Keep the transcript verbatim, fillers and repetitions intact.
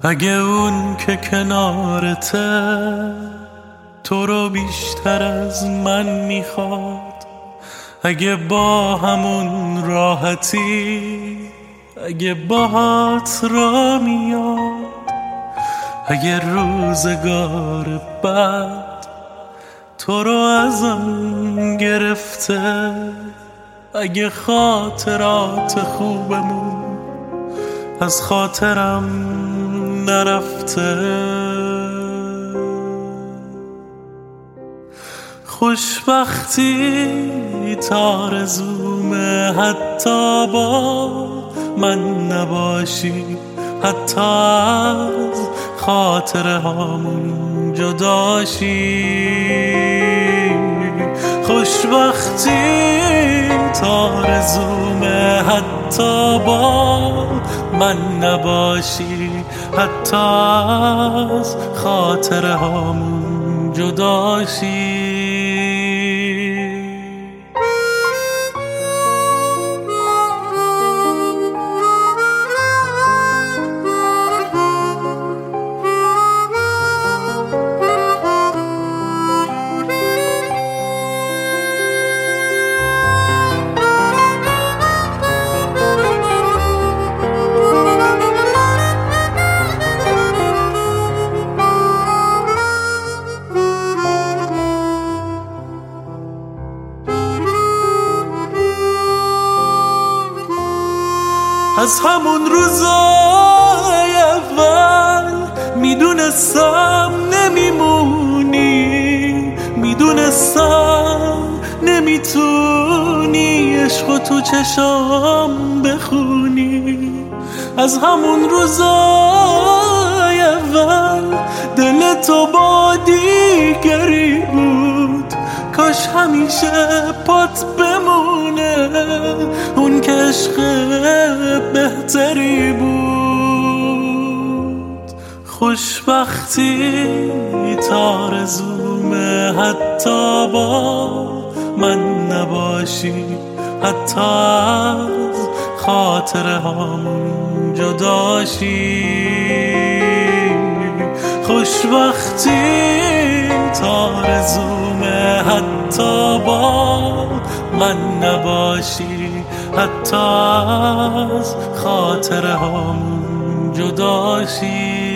اگه اون که کنارته تو رو بیشتر از من میخواد، اگه با همون راحتی، اگه باهات را میاد، اگه روزگار بعد تو رو ازم گرفته، اگه خاطرات خوبمون از خاطرم نرفته، خوشبختی تارزومه حتی با من نباشی، حتی از خاطره هامون جداشی. خوشبختی تارزومه حتی با من نباشی، حتی از خاطره هامون جداشی. از همون روزای اول میدونستم نمیمونی، میدونستم نمیتونی عشقو تو چشام بخونی. از همون روزای اول دل تو با دیگری بود، کاش همیشه پات بمونه اون که عشق بهتری بود. خوشبختی تارزومه حتی با من نباشی، حتی از خاطره هامون جداشی. خوشبختی تارزومه حتی با من نباشی، حتی از خاطره هامون جداشی.